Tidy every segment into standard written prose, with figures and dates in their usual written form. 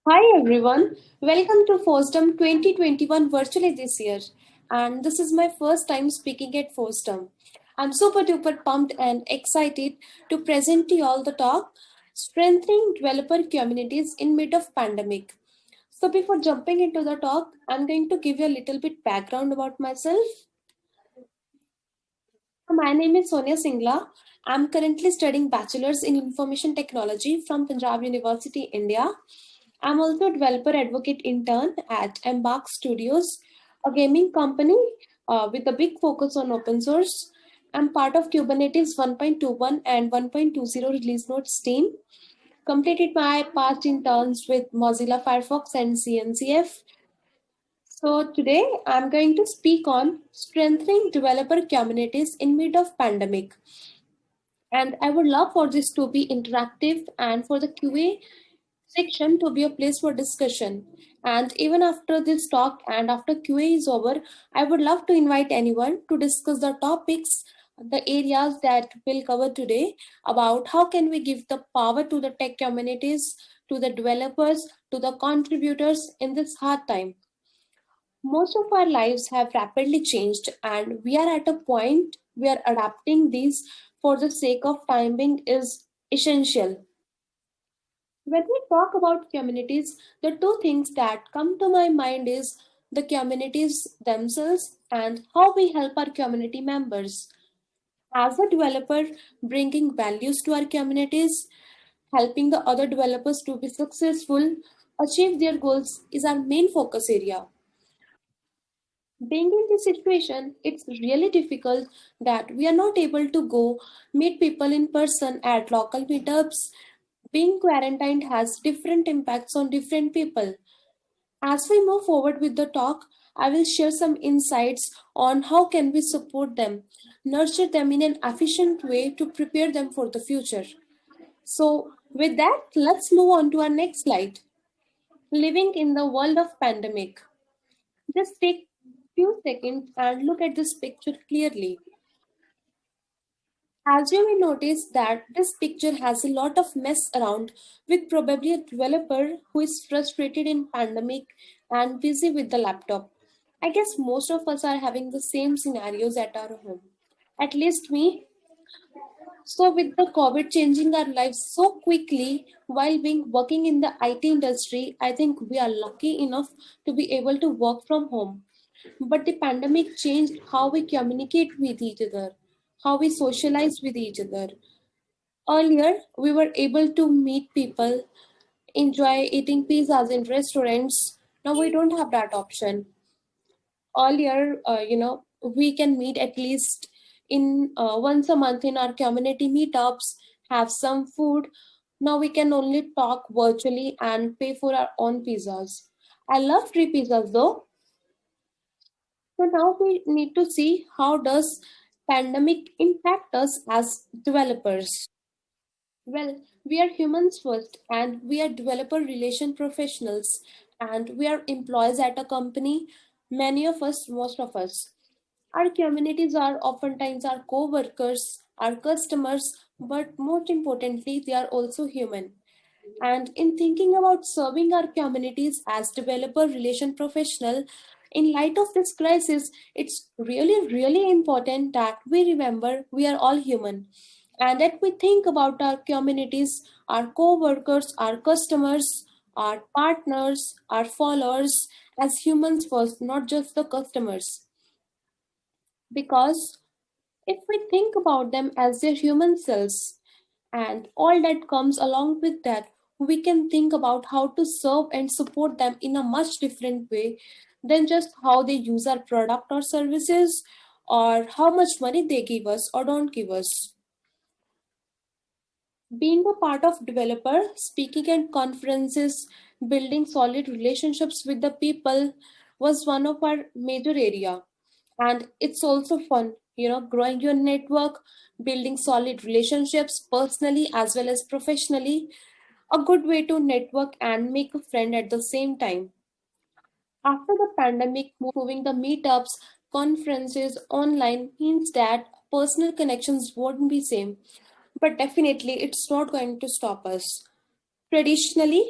Hi everyone, welcome to FOSDEM 2021 virtually this year. And this is my first time speaking at FOSDEM. I'm super duper pumped and excited to present to you all the talk Strengthening Developer Communities in Mid of Pandemic. So before jumping into the talk, I'm going to give you a little bit background about myself. My name is Sonia Singla. I'm currently studying Bachelor's in Information Technology from Punjab University, India. I'm also a developer advocate intern at Embark Studios, a gaming company with a big focus on open source. I'm part of Kubernetes 1.21 and 1.20 release notes team. Completed my past interns with Mozilla Firefox and CNCF. So today I'm going to speak on strengthening developer communities in mid of pandemic. And I would love for this to be interactive and for the QA section to be a place for discussion. And even after this talk and after QA is over, I would love to invite anyone to discuss the topics, the areas that we'll cover today about how can we give the power to the tech communities, to the developers, to the contributors in this hard time. Most of our lives have rapidly changed, and we are at a point where adapting these for the sake of timing is essential. When we talk about communities, the two things that come to my mind is the communities themselves and how we help our community members. As a developer, bringing values to our communities, helping the other developers to be successful, achieve their goals is our main focus area. Being in this situation, it's really difficult that we are not able to go meet people in person at local meetups. Being quarantined has different impacts on different people. As we move forward with the talk, I will share some insights on how can we support them, nurture them in an efficient way to prepare them for the future. So, with that, let's move on to our next slide. Living in the world of pandemic. Just take few seconds and look at this picture clearly. As you may notice that this picture has a lot of mess around with probably a developer who is frustrated in pandemic and busy with the laptop. I guess most of us are having the same scenarios at our home. At least me. So with the COVID changing our lives so quickly while being working in the IT industry, I think we are lucky enough to be able to work from home. But the pandemic changed how we communicate with each other, how we socialize with each other. Earlier, we were able to meet people, enjoy eating pizzas in restaurants. Now we don't have that option. Earlier, we can meet at least in once a month in our community meetups, have some food. Now we can only talk virtually and pay for our own pizzas. I love free pizzas though. So now we need to see how does pandemic impact us as developers. Well, we are humans first, and we are developer relation professionals, and we are employees at a company. Many of us, most of us. Our communities are oftentimes our co-workers, our customers, but most importantly, they are also human. And in thinking about serving our communities as developer relation professional, in light of this crisis, it's really, really important that we remember we are all human and that we think about our communities, our co-workers, our customers, our partners, our followers as humans first, not just the customers. Because if we think about them as their human selves and all that comes along with that, we can think about how to serve and support them in a much different way than just how they use our product or services or how much money they give us or don't give us. Being a part of developer, speaking at conferences, building solid relationships with the people was one of our major area. And it's also fun, growing your network, building solid relationships personally as well as professionally, a good way to network and make a friend at the same time. After the pandemic, moving the meetups, conferences online means that personal connections won't be same, but definitely it's not going to stop us. Traditionally,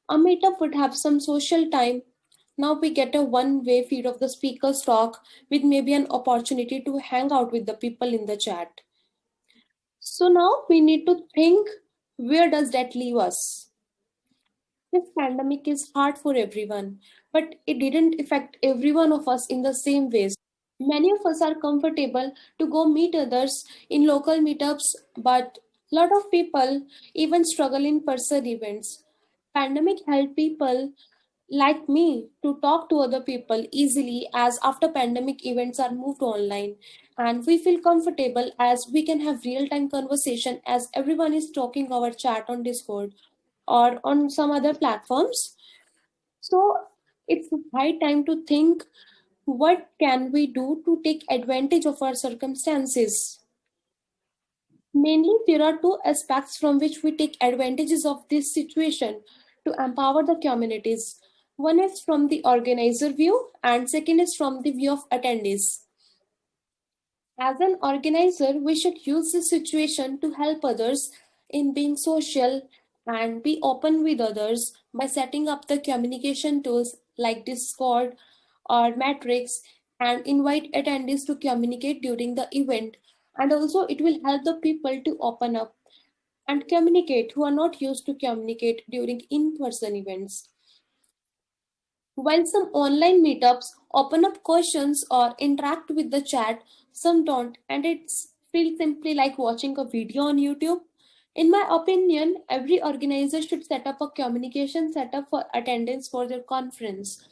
A meetup would have some social time. Now we get a one-way feed of the speaker's talk with maybe an opportunity to hang out with the people in the chat. So now we need to think, where does that leave us? This pandemic is hard for everyone, but it didn't affect every one of us in the same ways. Many of us are comfortable to go meet others in local meetups, but a lot of people even struggle in person events. Pandemic helped people like me to talk to other people easily as after pandemic events are moved online, and we feel comfortable as we can have real time conversation as everyone is talking our chat on Discord or on some other platforms. So it's high time to think, what can we do to take advantage of our circumstances? Mainly, there are two aspects from which we take advantages of this situation to empower the communities. One is from the organizer view, and second is from the view of attendees. As an organizer, we should use this situation to help others in being social and be open with others by setting up the communication tools like Discord or Matrix and invite attendees to communicate during the event. And also, it will help the people to open up and communicate who are not used to communicate during in person events. While some online meetups open up questions or interact with the chat, some don't, and it feels simply like watching a video on YouTube. In my opinion, every organizer should set up a communication setup for attendance for their conference.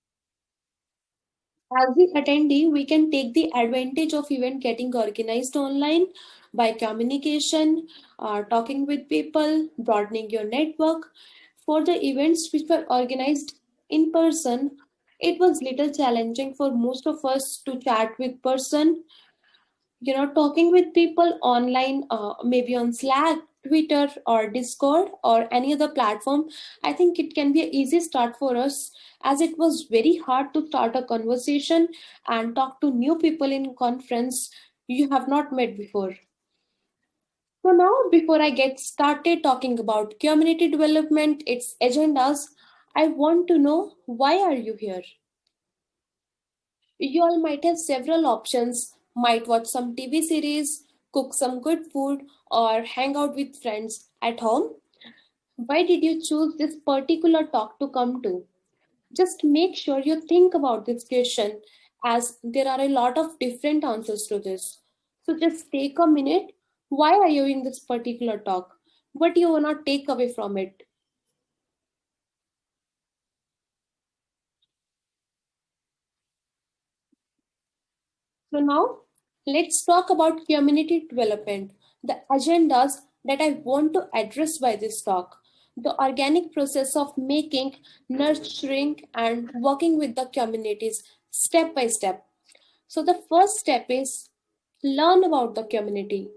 As the attendee, we can take the advantage of event getting organized online by communication, talking with people, broadening your network. For the events which were organized in person, it was little challenging for most of us to chat with person, talking with people online, maybe on Slack, Twitter, or Discord, or any other platform. I think it can be an easy start for us, as it was very hard to start a conversation and talk to new people in conference you have not met before. So now, before I get started talking about community development, its agendas, I want to know, why are you here? You all might have several options, might watch some TV series, cook some good food, or hang out with friends at home. Why did you choose this particular talk to come to? Just make sure you think about this question, as there are a lot of different answers to this. So just take a minute. Why are you in this particular talk? What do you want to take away from it? So now let's talk about community development, the agendas that I want to address by this talk. The organic process of making, nurturing, and working with the communities step by step. So the first step is learn about the community.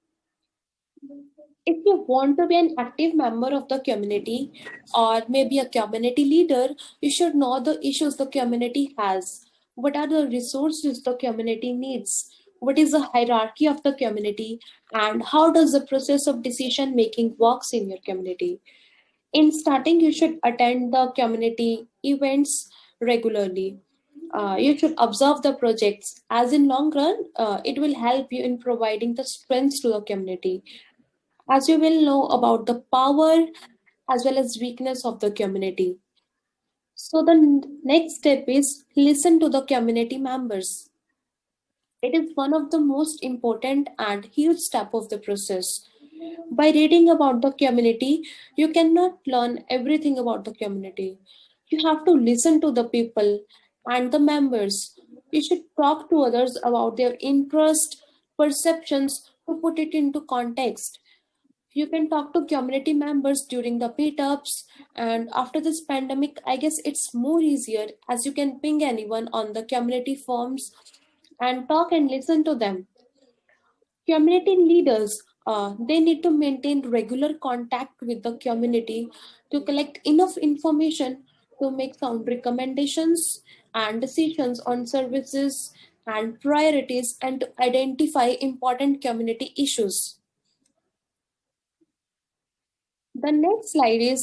If you want to be an active member of the community or maybe a community leader, you should know the issues the community has. What are the resources the community needs? What is the hierarchy of the community? And how does the process of decision making works in your community? In starting, you should attend the community events regularly. You should observe the projects, as in long run, it will help you in providing the strengths to the community, as you will know about the power as well as weakness of the community. So the next step is listen to the community members. It is one of the most important and huge step of the process. By reading about the community, you cannot learn everything about the community. You have to listen to the people and the members. You should talk to others about their interest, perceptions, to put it into context. You can talk to community members during the meetups, and after this pandemic, I guess it's more easier, as you can ping anyone on the community forums and talk and listen to them. Community leaders, they need to maintain regular contact with the community to collect enough information to make sound recommendations and decisions on services and priorities, and to identify important community issues. The next slide is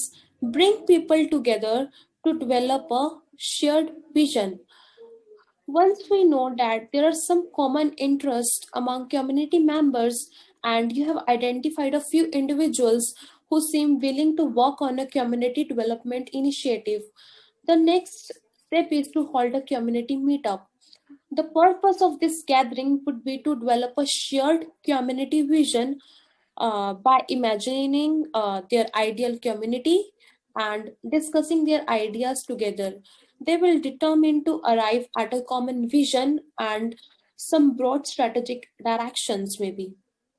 Bring people together to develop a shared vision. Once we know that there are some common interests among community members and you have identified a few individuals who seem willing to work on a community development initiative, the next step is to hold a community meetup. The purpose of this gathering would be to develop a shared community vision by imagining their ideal community and discussing their ideas together. They will determine to arrive at a common vision and some broad strategic directions, maybe.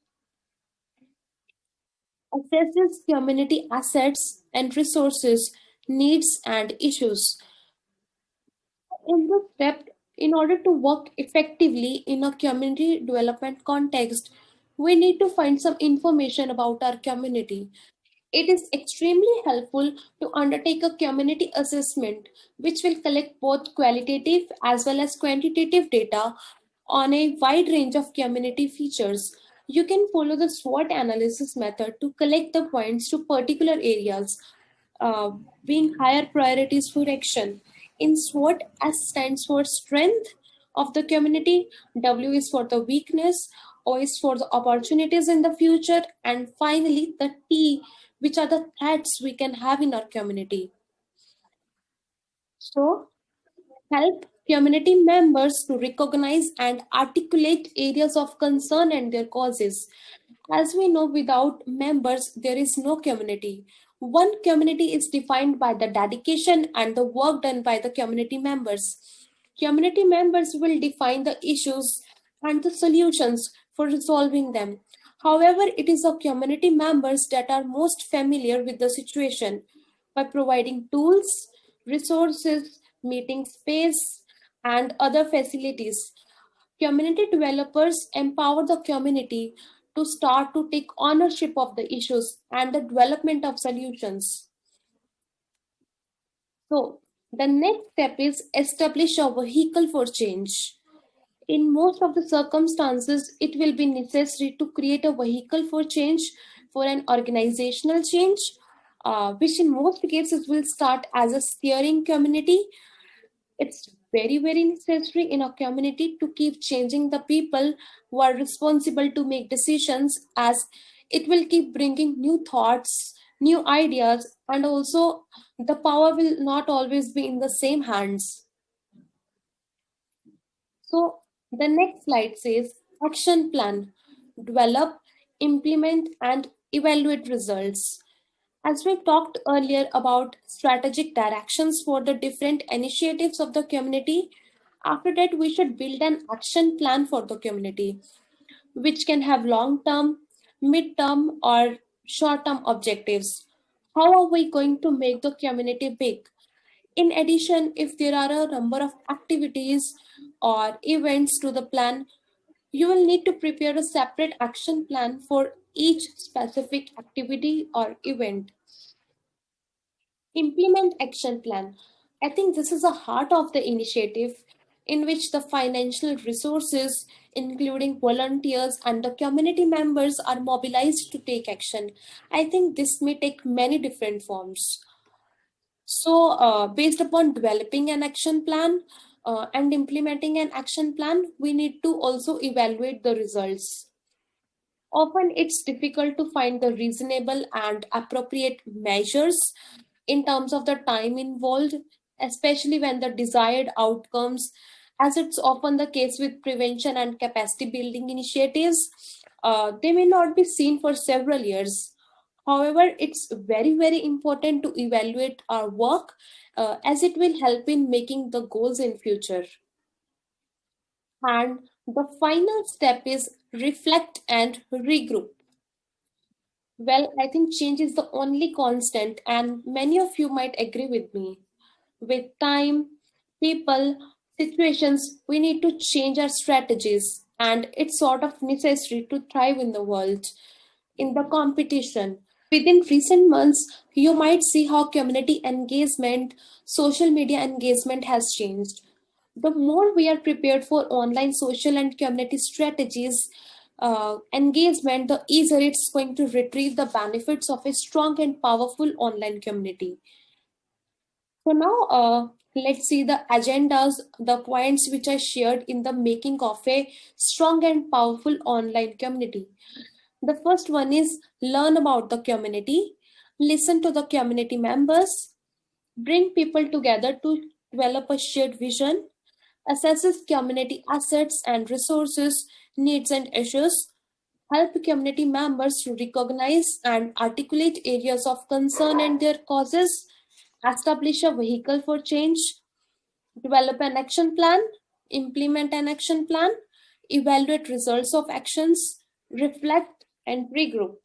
Assesses community assets and resources, needs, and issues. In this step, in order to work effectively in a community development context, we need to find some information about our community. It is extremely helpful to undertake a community assessment, which will collect both qualitative as well as quantitative data on a wide range of community features. You can follow the SWOT analysis method to collect the points to particular areas, uh, being higher priorities for action. In SWOT, S stands for strength of the community, W is for the weakness, O is for the opportunities in the future, and finally the T, which are the threats we can have in our community. So, help community members to recognize and articulate areas of concern and their causes. As we know, without members, there is no community. One community is defined by the dedication and the work done by the community members. Community members will define the issues and the solutions for resolving them. However, it is the community members that are most familiar with the situation by providing tools, resources, meeting space, and other facilities. Community developers empower the community to start to take ownership of the issues and the development of solutions. So, the next step is establish a vehicle for change. In most of the circumstances, it will be necessary to create a vehicle for change, for an organizational change, which in most cases will start as a steering community. It's very, very necessary in a community to keep changing the people who are responsible to make decisions, as it will keep bringing new thoughts, new ideas, and also the power will not always be in the same hands. So the next slide says action plan, develop, implement, and evaluate results. As we talked earlier about strategic directions for the different initiatives of the community, after that, we should build an action plan for the community, which can have long term, mid term, or short term objectives. How are we going to make the community big? In addition, if there are a number of activities or events to the plan, you will need to prepare a separate action plan for each specific activity or event. Implement action plan. I think this is the heart of the initiative, in which the financial resources, including volunteers and the community members, are mobilized to take action. I think this may take many different forms. So, based upon developing an action plan and implementing an action plan, we need to also evaluate the results. Often it's difficult to find the reasonable and appropriate measures in terms of the time involved, especially when the desired outcomes, as it's often the case with prevention and capacity building initiatives, they may not be seen for several years. However, it's very, very important to evaluate our work as it will help in making the goals in future. And the final step is reflect and regroup. Well, I think change is the only constant, and many of you might agree with me. With time, people, situations, we need to change our strategies, and it's sort of necessary to thrive in the world, in the competition. Within recent months, you might see how community engagement, social media engagement has changed. The more we are prepared for online social and community strategies, engagement, the easier it's going to retrieve the benefits of a strong and powerful online community. So now let's see the agendas, the points which I shared in the making of a strong and powerful online community. The first one is learn about the community, listen to the community members, bring people together to develop a shared vision, assesses community assets and resources, needs and issues, help community members to recognize and articulate areas of concern and their causes, establish a vehicle for change, develop an action plan, implement an action plan, evaluate results of actions, reflect and regroup.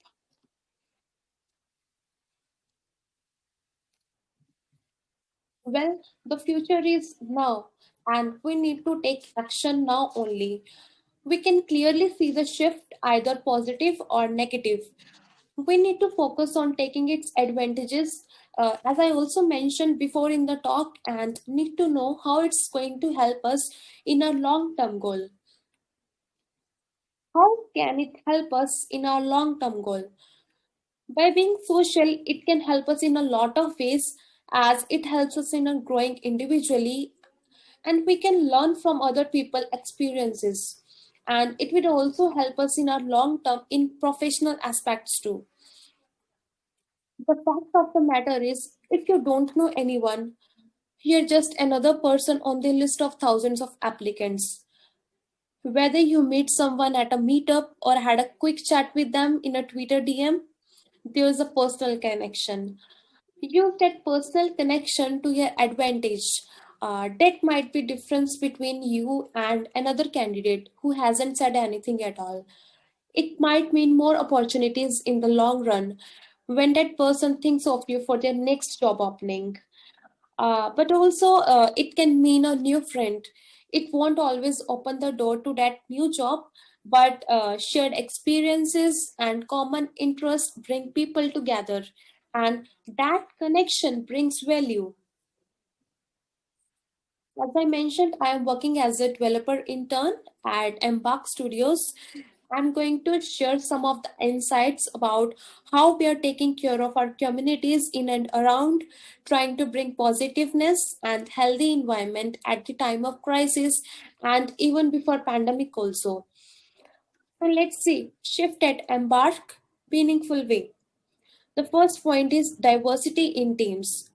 Well, the future is now, and we need to take action now only. We can clearly see the shift, either positive or negative. We need to focus on taking its advantages, as I also mentioned before in the talk, and need to know how it's going to help us in our long term goal. How can it help us in our long term goal? By being social, it can help us in a lot of ways, as it helps us in a growing individually, and we can learn from other people experiences, and it will also help us in our long term in professional aspects too. The fact of the matter is, if you don't know anyone, you're just another person on the list of thousands of applicants. Whether you meet someone at a meetup or had a quick chat with them in a Twitter DM, there's a personal connection. Use that personal connection to your advantage. That might be difference between you and another candidate who hasn't said anything at all. It might mean more opportunities in the long run when that person thinks of you for their next job opening. But also, it can mean a new friend. It won't always open the door to that new job, but shared experiences and common interests bring people together, and that connection brings value. As I mentioned, I am working as a developer intern at Embark Studios. I'm going to share some of the insights about how we are taking care of our communities in and around, trying to bring positiveness and healthy environment at the time of crisis and even before pandemic also. And let's see, shift at Embark, meaningful way. The first point is diversity in teams.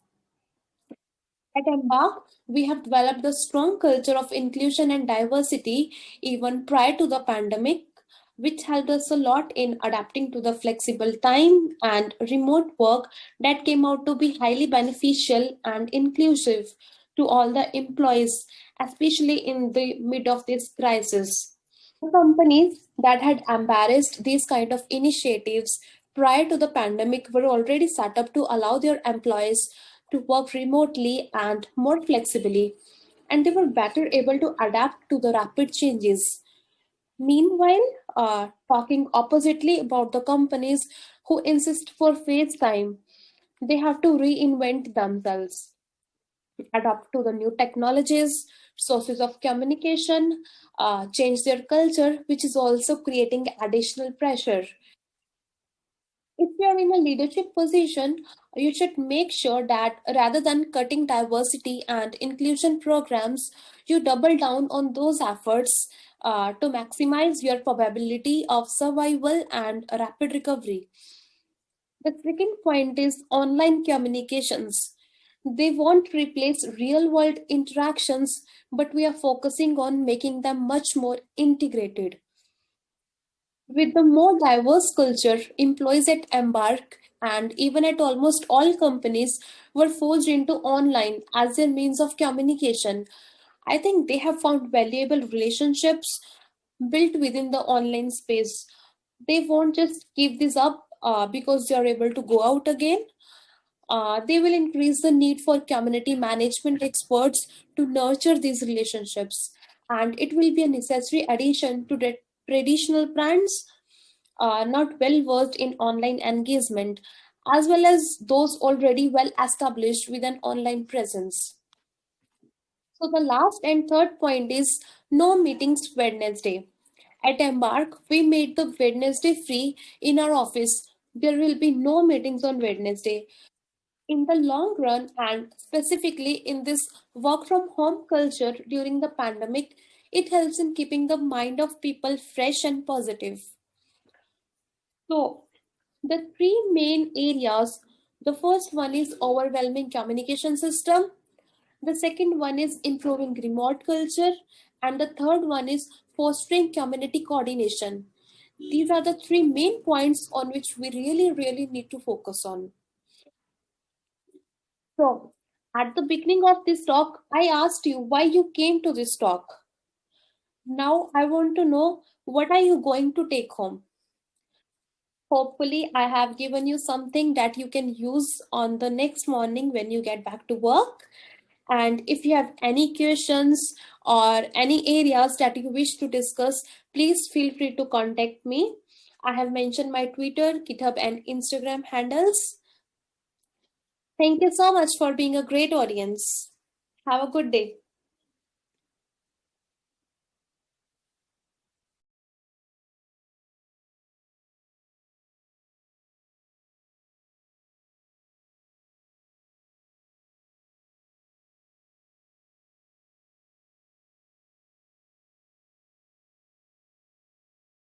At Embark, we have developed a strong culture of inclusion and diversity even prior to the pandemic, which helped us a lot in adapting to the flexible time and remote work that came out to be highly beneficial and inclusive to all the employees, especially in the mid of this crisis. Companies that had embarrassed these kind of initiatives prior to the pandemic were already set up to allow their employees to work remotely and more flexibly, and they were better able to adapt to the rapid changes. Meanwhile, talking oppositely about the companies who insist for face time, they have to reinvent themselves, adapt to the new technologies, sources of communication, change their culture, which is also creating additional pressure. If you are in a leadership position, you should make sure that rather than cutting diversity and inclusion programs, you double down on those efforts to maximize your probability of survival and rapid recovery. The second point is online communications. They won't replace real world interactions, but we are focusing on making them much more integrated. With the more diverse culture, employees at Embark and even at almost all companies were forced into online as their means of communication. I think they have found valuable relationships built within the online space. They won't just give this up because they are able to go out again. They will increase the need for community management experts to nurture these relationships. And it will be a necessary addition to the traditional brands not well versed in online engagement, as well as those already well established with an online presence. So, the last and third point is no meetings Wednesday. At Embark, we made the Wednesday free in our office. There will be no meetings on Wednesday. In the long run, and specifically in this work from home culture during the pandemic, it helps in keeping the mind of people fresh and positive. So, the three main areas, the first one is overwhelming communication system, the second one is improving remote culture, and the third one is fostering community coordination. These are the three main points on which we really need to focus on. So, at the beginning of this talk, I asked you why you came to this talk. Now, I want to know what are you going to take home? Hopefully, I have given you something that you can use on the next morning when you get back to work. And if you have any questions or any areas that you wish to discuss, please feel free to contact me. I have mentioned my Twitter, GitHub, and Instagram handles. Thank you so much for being a great audience. Have a good day.